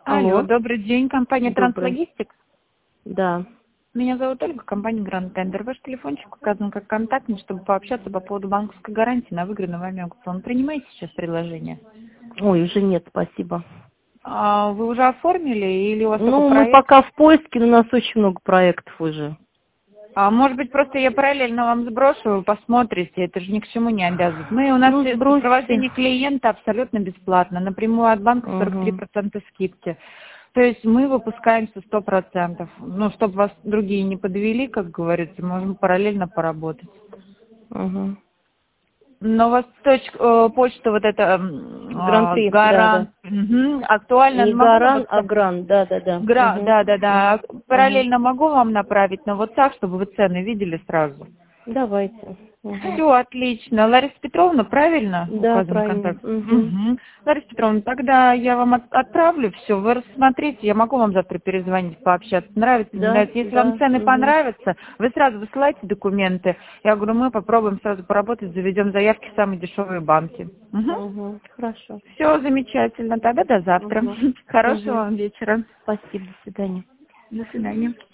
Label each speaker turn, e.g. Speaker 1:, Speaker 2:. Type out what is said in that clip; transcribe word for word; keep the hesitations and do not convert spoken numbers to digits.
Speaker 1: Алло,
Speaker 2: Алло.
Speaker 1: добрый день, компания
Speaker 2: Добрый.
Speaker 1: «Транслогистик».
Speaker 2: Да.
Speaker 1: Меня зовут Ольга, компания «Гранд Тендер». Ваш телефончик указан как контактный, чтобы пообщаться по поводу банковской гарантии на выигранный вами аукцион. Принимаете сейчас предложение?
Speaker 2: Ой, уже нет, спасибо.
Speaker 1: А вы уже оформили или у вас только
Speaker 2: Ну, мы
Speaker 1: проект?
Speaker 2: пока в поиске, но у нас очень много проектов уже.
Speaker 1: А может быть, просто я параллельно вам сброшу, вы посмотрите, это же ни к чему не обязывает. Мы, у нас
Speaker 2: Ну,
Speaker 1: есть
Speaker 2: сбросьте.
Speaker 1: сопровождение клиента абсолютно бесплатно, напрямую от банка сорок три
Speaker 2: Угу.
Speaker 1: процента скидки. То есть мы выпускаемся сто процентов. Ну, чтобы вас другие не подвели, как говорится, можем параллельно поработать.
Speaker 2: Угу.
Speaker 1: Но у вас точ- э, почта вот эта м, а,
Speaker 2: Гран-при, да, да.
Speaker 1: гарант, мгм, актуально
Speaker 2: Не
Speaker 1: могу на
Speaker 2: Гаран, а
Speaker 1: WhatsApp?
Speaker 2: Гран, да, да, да.
Speaker 1: Гра,
Speaker 2: Угу.
Speaker 1: да, да, да.
Speaker 2: Угу.
Speaker 1: Параллельно могу вам направить на WhatsApp, чтобы вы цены видели сразу.
Speaker 2: Давайте. Угу.
Speaker 1: Все, отлично. Лариса Петровна, правильно
Speaker 2: Да,
Speaker 1: указан
Speaker 2: правильно.
Speaker 1: контакт?
Speaker 2: Угу.
Speaker 1: Угу. Лариса Петровна, тогда я вам от- отправлю все, вы рассмотрите, я могу вам завтра перезвонить, пообщаться, нравится, не
Speaker 2: Да,
Speaker 1: нравится. Если вам
Speaker 2: да.
Speaker 1: цены
Speaker 2: Угу.
Speaker 1: понравятся, вы сразу высылайте документы. Я говорю, мы попробуем сразу поработать, заведем заявки в самые дешевые банки. Угу.
Speaker 2: Угу. Хорошо.
Speaker 1: Все замечательно, тогда до завтра.
Speaker 2: Угу.
Speaker 1: Хорошего
Speaker 2: Угу.
Speaker 1: вам вечера.
Speaker 2: Спасибо, до свидания.
Speaker 1: До свидания.